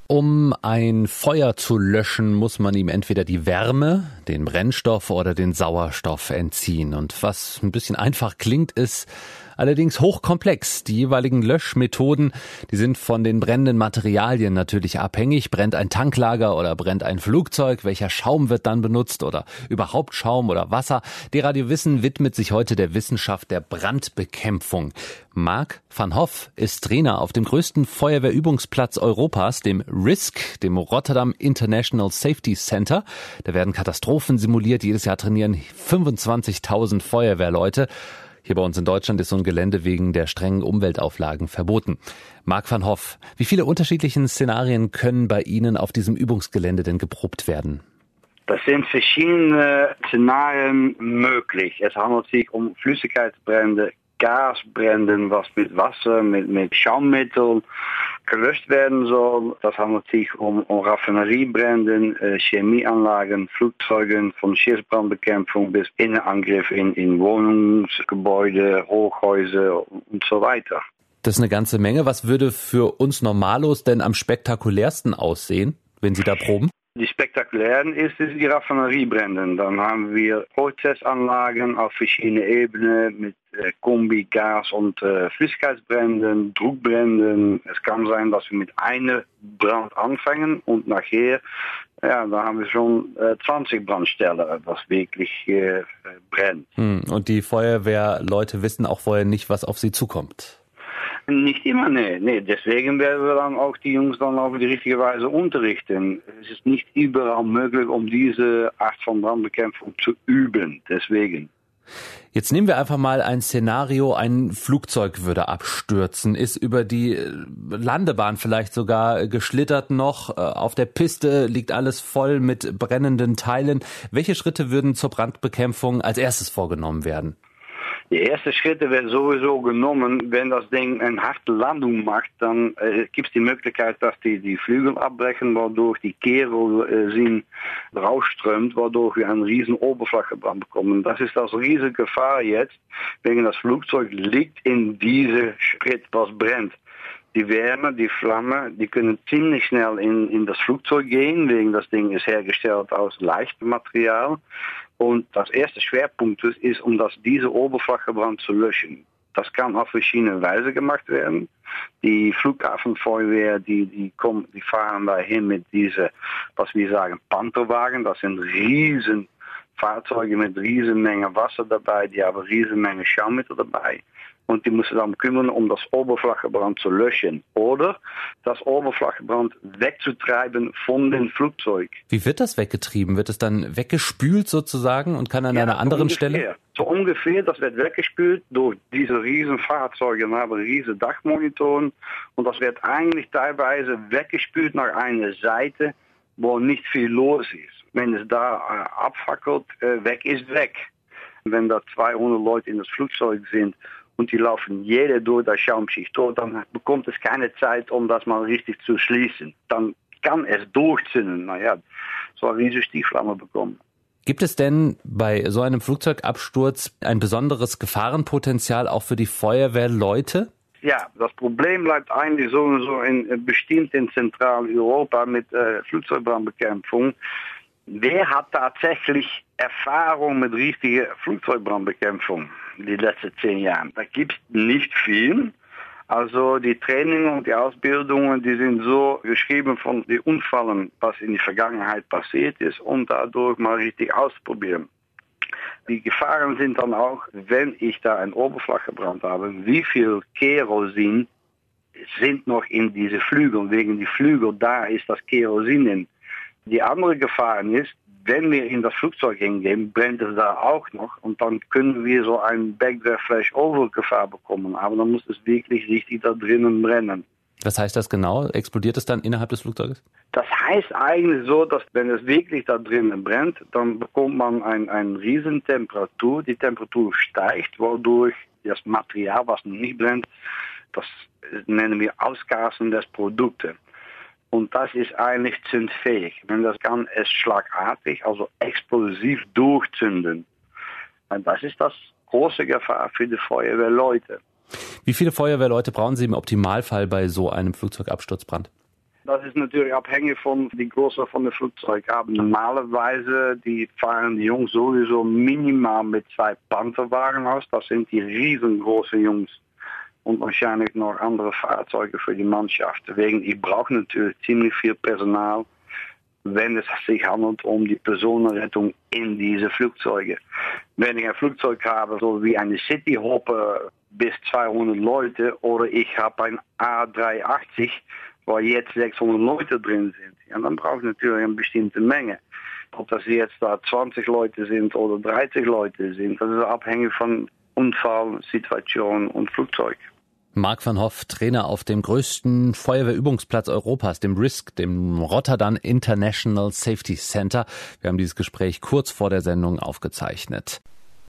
Um ein Feuer zu löschen, muss man ihm entweder die Wärme, den Brennstoff oder den Sauerstoff entziehen. Und was ein bisschen einfach klingt, ist allerdings hochkomplex. Die jeweiligen Löschmethoden, die sind von den brennenden Materialien natürlich abhängig. Brennt ein Tanklager oder brennt ein Flugzeug? Welcher Schaum wird dann benutzt oder überhaupt Schaum oder Wasser? D-Radio Wissen widmet sich heute der Wissenschaft der Brandbekämpfung. Mark van Hoff ist Trainer auf dem größten Feuerwehrübungsplatz Europas, dem RISC, dem Rotterdam International Safety Center. Da werden Katastrophen simuliert. Jedes Jahr trainieren 25.000 Feuerwehrleute. Hier bei uns in Deutschland ist so ein Gelände wegen der strengen Umweltauflagen verboten. Mark van Hoff, wie viele unterschiedliche Szenarien können bei Ihnen auf diesem Übungsgelände denn geprobt werden? Das sind verschiedene Szenarien möglich. Es handelt sich um Flüssigkeitsbrände, Gasbrände, was mit Wasser, mit Schaummitteln gelöscht werden soll. Das handelt sich um Raffineriebrände, Chemieanlagen, Flugzeugen, von Schiffsbrandbekämpfung bis Innenangriff in Wohnungsgebäude, Hochhäuser und so weiter. Das ist eine ganze Menge. Was würde für uns Normalos denn am spektakulärsten aussehen, wenn Sie da proben? Die spektakulären ist die Raffineriebrände. Dann haben wir Prozessanlagen auf verschiedenen Ebenen mit Kombi, Gas und Flüssigkeitsbränden, Druckbränden. Es kann sein, dass wir mit einem Brand anfangen und nachher, da haben wir schon 20 Brandstellen, was wirklich brennt. Und die Feuerwehrleute wissen auch vorher nicht, was auf sie zukommt. Nicht immer, nee. Deswegen werden wir dann auch die Jungs dann auf die richtige Weise unterrichten. Es ist nicht überall möglich, um diese Art von Brandbekämpfung zu üben. Deswegen. Jetzt nehmen wir einfach mal ein Szenario, ein Flugzeug würde abstürzen, ist über die Landebahn vielleicht sogar geschlittert noch, auf der Piste liegt alles voll mit brennenden Teilen. Welche Schritte würden zur Brandbekämpfung als erstes vorgenommen werden? Die ersten Schritte werden sowieso genommen, wenn das Ding eine harte Landung macht, dann gibt es die Möglichkeit, dass die Flügel abbrechen, wodurch die Kerosin rausströmt, wodurch wir einen riesen Oberflächebrand bekommen. Das ist das riesige Gefahr jetzt, wegen das Flugzeug liegt in diesem Schritt, was brennt. Die Wärme, die Flamme, die können ziemlich schnell in das Flugzeug gehen, wegen das Ding ist hergestellt aus leichtem Material. Und das erste Schwerpunkt ist, um diese Oberflächebrand zu löschen. Das kann auf verschiedene Weise gemacht werden. Die Flughafenfeuerwehr, die fahren dahin mit diese, was wir sagen, Pantherwagen. Das sind riesen Fahrzeuge mit riesen Menge Wasser dabei, die haben riesen Menge Schaummittel dabei. Und die müssen dann kümmern, um das Oberflächebrand zu löschen. Oder das Oberflächebrand wegzutreiben von dem Flugzeug. Wie wird das weggetrieben? Wird es dann weggespült sozusagen und kann an einer anderen Stelle? So ungefähr, das wird weggespült durch diese riesen Fahrzeuge. Wir haben riesen Dachmonitoren und das wird eigentlich teilweise weggespült nach einer Seite, wo nicht viel los ist. Wenn es da abfackelt, weg ist weg. Wenn da 200 Leute in das Flugzeug sind und die laufen jeder durch das Schaumschicht durch, dann bekommt es keine Zeit, um das mal richtig zu schließen. Dann kann es durchzünden. So eine riesige Stichflamme bekommen. Gibt es denn bei so einem Flugzeugabsturz ein besonderes Gefahrenpotenzial auch für die Feuerwehrleute? Ja, das Problem bleibt eigentlich sowieso bestimmt in Zentraleuropa mit Flugzeugbrandbekämpfung. Wer hat tatsächlich Erfahrung mit richtiger Flugzeugbrandbekämpfung die letzten 10 Jahre? Da gibt es nicht viel. Also die Training und die Ausbildungen, die sind so geschrieben von den Unfällen, was in der Vergangenheit passiert ist, um dadurch mal richtig auszuprobieren. Die Gefahren sind dann auch, wenn ich da einen Oberflächebrand habe, wie viel Kerosin sind noch in diese Flügel. Wegen die Flügel, da ist das Kerosin in. Die andere Gefahr ist, wenn wir in das Flugzeug hingehen, brennt es da auch noch und dann können wir so ein Backdraft-Flash-Over-Gefahr bekommen. Aber dann muss es wirklich richtig da drinnen brennen. Was heißt das genau? Explodiert es dann innerhalb des Flugzeuges? Das heißt eigentlich so, dass wenn es wirklich da drinnen brennt, dann bekommt man eine riesen Temperatur. Die Temperatur steigt, wodurch das Material, was noch nicht brennt, das nennen wir Ausgasen des Produktes. Und das ist eigentlich zündfähig. Wenn das kann es schlagartig, also explosiv durchzünden. Und das ist das große Gefahr für die Feuerwehrleute. Wie viele Feuerwehrleute brauchen Sie im Optimalfall bei so einem Flugzeugabsturzbrand? Das ist natürlich abhängig von der Größe von der Flugzeug. Aber normalerweise fahren die Jungs sowieso minimal mit 2 Pantherwagen aus. Das sind die riesengroßen Jungs. Und wahrscheinlich noch andere Fahrzeuge für die Mannschaft. Deswegen, ich brauche natürlich ziemlich viel Personal, wenn es sich handelt um die Personenrettung in diese Flugzeuge. Wenn ich ein Flugzeug habe, so wie eine Cityhopper bis 200 Leute, oder ich habe ein A380, wo jetzt 600 Leute drin sind, ja, dann brauche ich natürlich eine bestimmte Menge. Ob das jetzt da 20 Leute sind oder 30 Leute sind, das ist abhängig von Unfall, Situation und Flugzeug. Mark van Hoff, Trainer auf dem größten Feuerwehrübungsplatz Europas, dem RISC, dem Rotterdam International Safety Center. Wir haben dieses Gespräch kurz vor der Sendung aufgezeichnet.